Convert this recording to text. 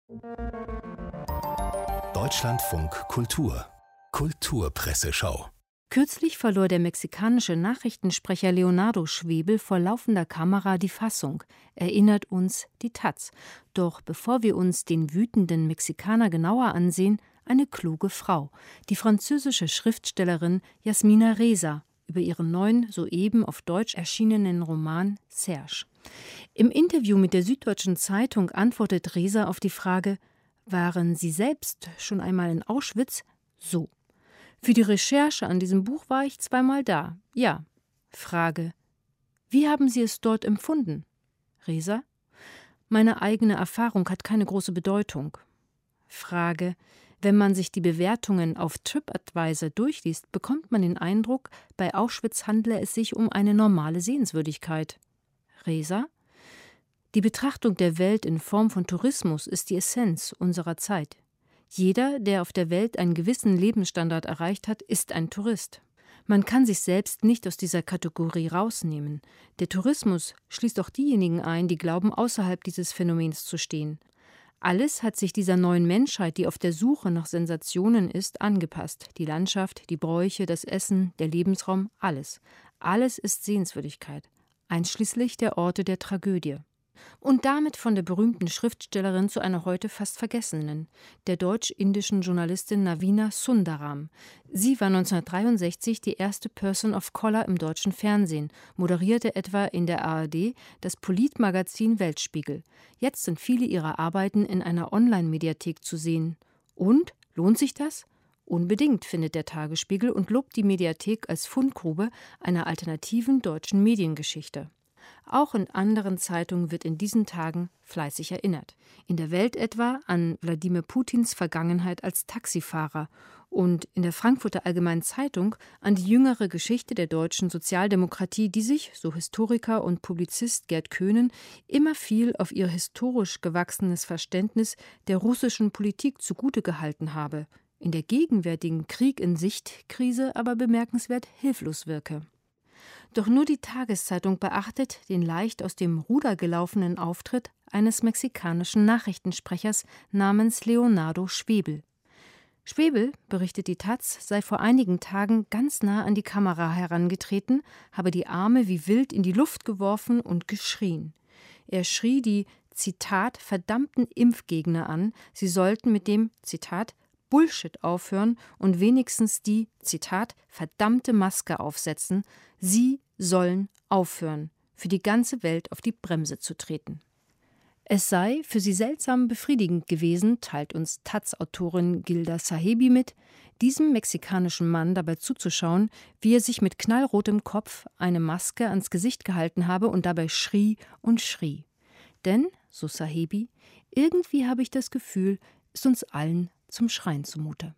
Deutschlandfunk Kultur Kulturpresseschau. Kürzlich verlor der mexikanische Nachrichtensprecher Leonardo Schwebel vor laufender Kamera die Fassung, erinnert uns die taz. Doch bevor wir uns den wütenden Mexikaner genauer ansehen, eine kluge Frau, die französische Schriftstellerin Yasmina Reza, über ihren neuen, soeben auf Deutsch erschienenen Roman Serge. Im Interview mit der Süddeutschen Zeitung antwortet Reza auf die Frage: Waren Sie selbst schon einmal in Auschwitz? So: Für die Recherche an diesem Buch war ich zweimal da. Ja. Frage: Wie haben Sie es dort empfunden? Reza: Meine eigene Erfahrung hat keine große Bedeutung. Frage: Wenn man sich die Bewertungen auf TripAdvisor durchliest, bekommt man den Eindruck, bei Auschwitz handle es sich um eine normale Sehenswürdigkeit. Reza: Die Betrachtung der Welt in Form von Tourismus ist die Essenz unserer Zeit. Jeder, der auf der Welt einen gewissen Lebensstandard erreicht hat, ist ein Tourist. Man kann sich selbst nicht aus dieser Kategorie rausnehmen. Der Tourismus schließt auch diejenigen ein, die glauben, außerhalb dieses Phänomens zu stehen. Alles hat sich dieser neuen Menschheit, die auf der Suche nach Sensationen ist, angepasst. Die Landschaft, die Bräuche, das Essen, der Lebensraum, alles. Alles ist Sehenswürdigkeit, einschließlich der Orte der Tragödie. Und damit von der berühmten Schriftstellerin zu einer heute fast vergessenen, der deutsch-indischen Journalistin Navina Sundaram. Sie war 1963 die erste Person of Color im deutschen Fernsehen, moderierte etwa in der ARD das Politmagazin Weltspiegel. Jetzt sind viele ihrer Arbeiten in einer Online-Mediathek zu sehen. Und? Lohnt sich das? Unbedingt, findet der Tagesspiegel und lobt die Mediathek als Fundgrube einer alternativen deutschen Mediengeschichte. Auch in anderen Zeitungen wird in diesen Tagen fleißig erinnert. In der Welt etwa an Wladimir Putins Vergangenheit als Taxifahrer und in der Frankfurter Allgemeinen Zeitung an die jüngere Geschichte der deutschen Sozialdemokratie, die sich, so Historiker und Publizist Gerd Köhnen, immer viel auf ihr historisch gewachsenes Verständnis der russischen Politik zugute gehalten habe, in der gegenwärtigen Krieg-in-Sicht-Krise aber bemerkenswert hilflos wirke. Doch nur die Tageszeitung beachtet den leicht aus dem Ruder gelaufenen Auftritt eines mexikanischen Nachrichtensprechers namens Leonardo Schwebel. Schwebel, berichtet die taz, sei vor einigen Tagen ganz nah an die Kamera herangetreten, habe die Arme wie wild in die Luft geworfen und geschrien. Er schrie die, Zitat, verdammten Impfgegner an, sie sollten mit dem, Zitat, Bullshit aufhören und wenigstens die, Zitat, verdammte Maske aufsetzen. Sie sollen aufhören, für die ganze Welt auf die Bremse zu treten. Es sei für sie seltsam befriedigend gewesen, teilt uns taz-Autorin Gilda Sahebi mit, diesem mexikanischen Mann dabei zuzuschauen, wie er sich mit knallrotem Kopf eine Maske ans Gesicht gehalten habe und dabei schrie und schrie. Denn, so Sahebi, irgendwie habe ich das Gefühl, ist uns allen zum Schreien zumute.